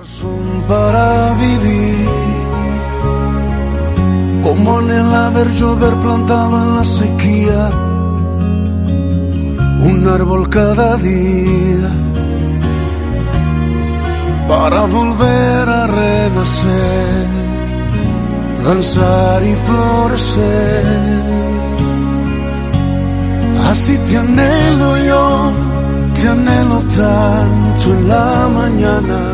Para vivir, como en el haber llover plantado en la sequía, un árbol cada día, para volver a renacer, danzar y florecer. Así te anhelo yo, te anhelo tanto en la mañana,